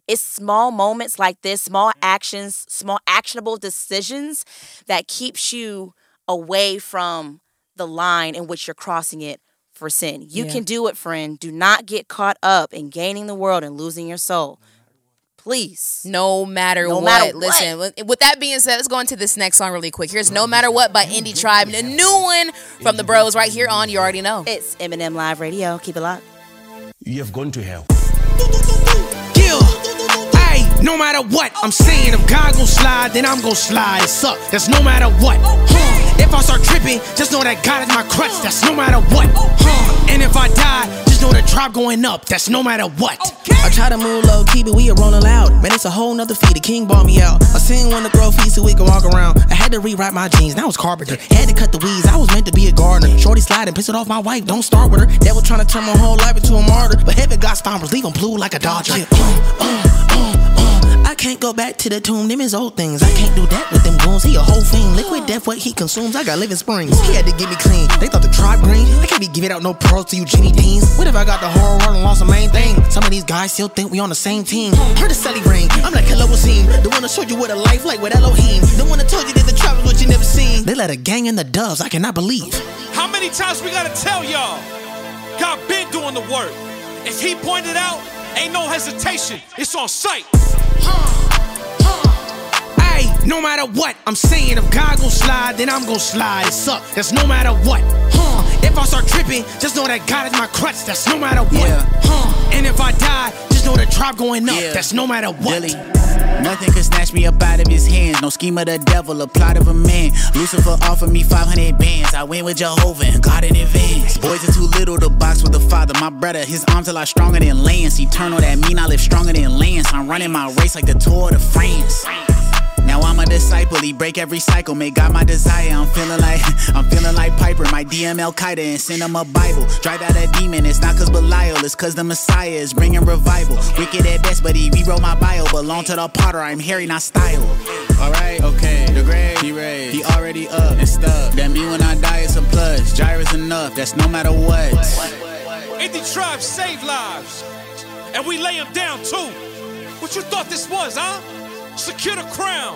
S1: It's small moments like this, small actions, small actionable decisions that keeps you away from the line in which you're crossing it for sin. You can do it, friend. Do not get caught up in gaining the world and losing your soul. Please.
S2: No matter what. Listen, with that being said, let's go into this next song really quick. Here's No Matter What by Indie Tribe, a new one from the bros right here on You Already Know.
S1: It's M&M Live Radio. Keep it locked.
S8: You have gone to hell.
S9: Yeah. Hey, no matter what, I'm saying if God gon' slide, then I'm gon' slide. It's up, that's no matter what. If I start tripping, just know that God is my crutch. That's no matter what. And if I die, just know the tribe going up. That's no matter what.
S3: I try to move low, keep it, we are rolling loud. Man, it's a whole nother feed, the king bought me out. I seen one to grow feet so we can walk around. I had to rewrite my jeans, now it's carpenter. Had to cut the weeds, I was meant to be a gardener. Shorty sliding, piss it off my wife, don't start with her. Devil trying to turn my whole life into a martyr. But heaven got stompers, leave them blue like a Dodger. I can't go back to the tomb, them is old things. I can't do that with them goons, he a whole fiend. Liquid death, what he consumes, I got living springs. He had to get me clean, they thought the tribe green. I can't be giving out no pearls to you Jimmy Deans. What if I got the whole world and lost the main thing? Some of these guys still think we on the same team. Heard the Sully ring, I'm like hello Wasim. The one that showed you what a life like with Elohim. The one that told you that the tribe is what you never seen. They let a gang in the doves, I cannot believe.
S10: How many times we gotta tell y'all? God been doing the work. If he pointed out, ain't no hesitation, it's on sight.
S9: Hey, no matter what, I'm saying if God gon' slide, then I'm gon' slide. It's up, that's no matter what. If I start tripping, just know that God is my crutch. That's no matter what. And if I die, just know the tribe going up. That's no matter what.
S11: Really? Nothing could snatch me up out of his hands. No scheme of the devil, a plot of a man. Lucifer offered me 500 bands. I went with Jehovah and God in advance. Boys are too little to box with the father. My brother, his arms are a lot stronger than Lance. Eternal, that mean I live stronger than Lance. I'm running my race like the Tour de France. Now I'm a disciple, he break every cycle, make God my desire. I'm feeling like Piper, my DM Al-Qaeda and send him a Bible. Drive out a demon, it's not cause Belial, it's cause the Messiah is bringing revival. Wicked at best, but he rewrote my bio. Belong to the potter, I'm Harry, not style. Alright, okay, the grave, he raised, he already up and stuff. That mean when I die it's a plus, Jireh's enough, that's no matter what.
S10: Indie Tribe save lives, and we lay them down too. What you thought this was, huh? Secure the crown.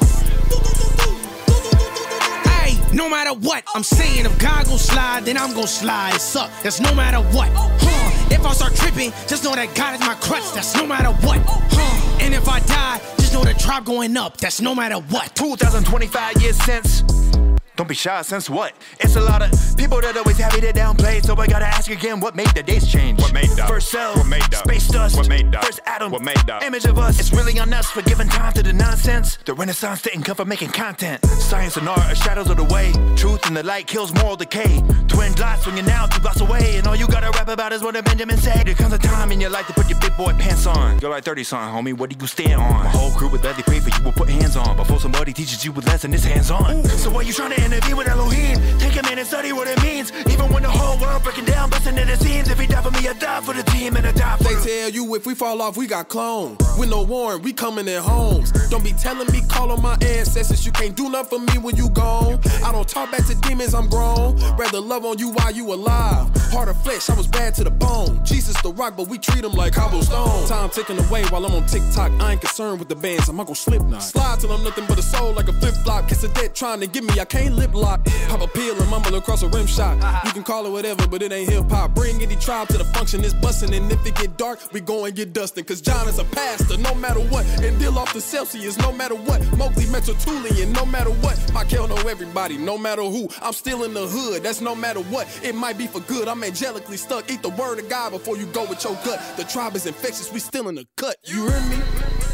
S9: Hey, no matter what, I'm saying if God gon' slide, then I'm gon' slide. It's up, that's no matter what. If I start tripping, just know that God is my crutch. That's no matter what. And if I die, just know the tribe going up. That's no matter what.
S12: 2025 years since. Don't be shy, since what? It's a lot of people that always happy to downplay. So I gotta ask again, what made the dates change?
S13: What made that?
S12: First cell,
S13: what made that?
S12: Space dust,
S13: what made that?
S12: First atom,
S13: what made that?
S12: Image of us, it's really on us for giving time to the nonsense. The Renaissance didn't come from making content. Science and art are shadows of the way. Truth and the light kills moral decay. Twin dots when you're now 2 blocks away. And all you gotta rap about is what a Benjamin said. There comes a time in your life to put your big boy pants on. You're like 30 something, homie, what do you stand on? My whole crew would gladly pray for you will put hands on. Before somebody teaches you a lesson, it's hands on. So why you trying to interview with Elohim? Take a minute, study what it means. Even when the whole world breaking down, busting at the seams. If he die for me, I die for the team and I die for
S14: They tell you if we fall off, we got cloned. With no warrant, we coming in homes. Don't be telling me, call on my ancestors. You can't do nothing for me when you gone. I don't talk back to demons, I'm grown. Rather love on you while you alive. Heart of flesh, I was bad to the bone. Jesus the rock, but we treat him like cobblestone. Time ticking away while I'm on TikTok. I ain't concerned with the bands, I'm not gon' slip now. Slide till I'm nothing but a soul like a flip-flop. Kiss a dead trying to get me, I can't lip lock. Pop a pill and mumble across a rim shot. You can call it whatever, but it ain't hip-hop. Bring any tribe to the function, it's bustin'. And if it get dark, we go and get dustin'. Cause John is a pastor, no matter what. And deal off the Celsius, no matter what. Mowgli Metro Tulian, no matter what. Michael know everybody, no matter who. I'm still in the hood, that's no matter what. It might be for good, I'm angelically stuck. Eat the word of God before you go with your gut. The tribe is infectious, we still in the cut. You hear me?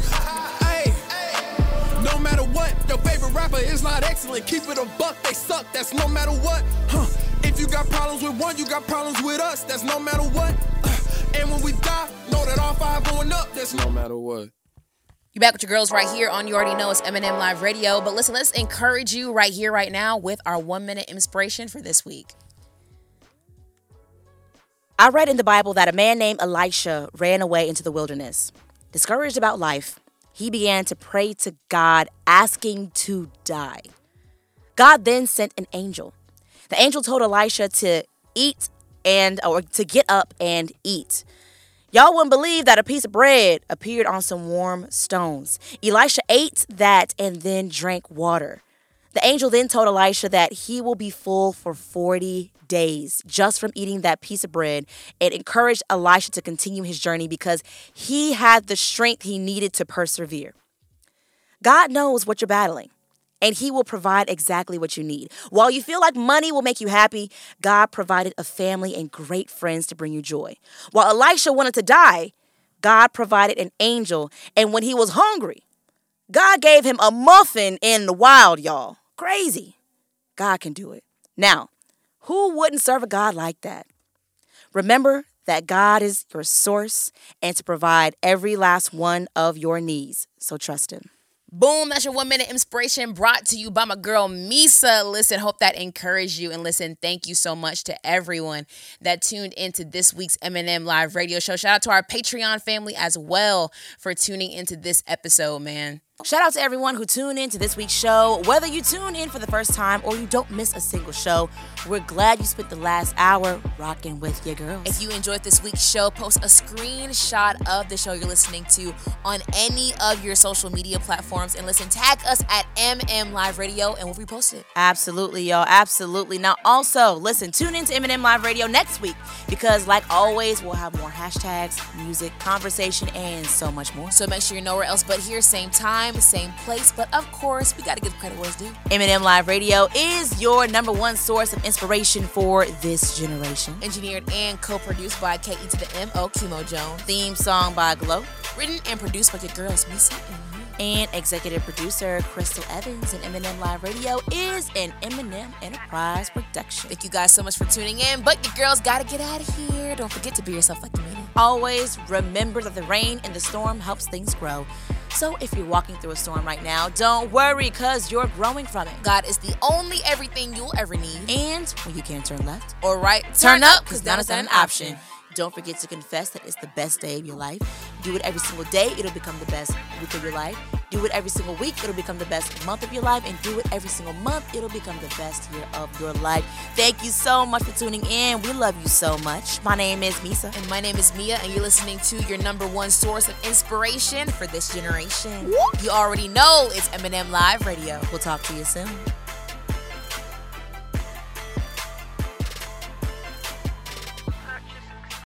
S14: Hey, no matter what, your favorite rapper is not excellent. Keep it a buck, they suck, that's no matter what. If you got problems with one, you got problems with us, that's no matter what. And when we die, know that all 5 going up, that's no matter what.
S2: You back with your girls right here on You Already Know. It's M&M Live Radio. But listen, let's encourage you right here, right now with our 1-minute inspiration for this week.
S1: I read in the Bible that a man named Elisha ran away into the wilderness. Discouraged about life, he began to pray to God, asking to die. God then sent an angel. The angel told Elisha to to get up and eat. Y'all wouldn't believe that a piece of bread appeared on some warm stones. Elisha ate that and then drank water. The angel then told Elisha that he will be full for 40 days just from eating that piece of bread. It encouraged Elisha to continue his journey because he had the strength he needed to persevere. God knows what you're battling, and he will provide exactly what you need. While you feel like money will make you happy, God provided a family and great friends to bring you joy. While Elisha wanted to die, God provided an angel, and when he was hungry, God gave him a muffin in the wild, y'all. Crazy. God can do it. Now, who wouldn't serve a God like that? Remember that God is your source and to provide every last one of your needs. So trust him.
S2: Boom, that's your 1 minute inspiration brought to you by my girl Misa. Listen, hope that encouraged you. And listen, thank you so much to everyone that tuned into this week's M&M Live radio show. Shout out to our Patreon family as well for tuning into this episode, man.
S1: Shout out to everyone who tuned in to this week's show. Whether you tune in for the first time or you don't miss a single show, we're glad you spent the last hour rocking with your girls.
S2: If you enjoyed this week's show, post a screenshot of the show you're listening to on any of your social media platforms and listen, tag us at MM Live Radio and we'll repost it.
S1: Absolutely, y'all. Absolutely. Now, also, listen, tune in to M&M Live Radio next week because, like always, we'll have more hashtags, music, conversation, and so much more.
S2: So make sure you're nowhere else but here, same time, same place, but of course, we got to give credit where it's due.
S1: M&M Live Radio is your number one source of inspiration for this generation.
S2: Engineered and co-produced by KE to the M.O. Kimo Jones.
S1: Theme song by Glow.
S2: Written and produced by your girls, Misa
S1: and executive producer Crystal Evans. And M&M Live Radio is an M&M Enterprise production.
S2: Thank you guys so much for tuning in, but your girls got to get out of here. Don't forget to be yourself like you mean it.
S1: Always remember that the rain and the storm helps things grow. So if you're walking through a storm right now, don't worry because you're growing from it.
S2: God is the only everything you'll ever need.
S1: And when you can't turn left
S2: or right,
S1: turn up because down is not an option. Don't forget to confess that it's the best day of your life. Do it every single day. It'll become the best week of your life. Do it every single week. It'll become the best month of your life. And do it every single month. It'll become the best year of your life. Thank you so much for tuning in. We love you so much. My name is Misa.
S2: And my name is Mia. And you're listening to your number one source of inspiration for this generation.
S1: Whoop.
S2: You already know it's M&M Live Radio.
S1: We'll talk to you soon.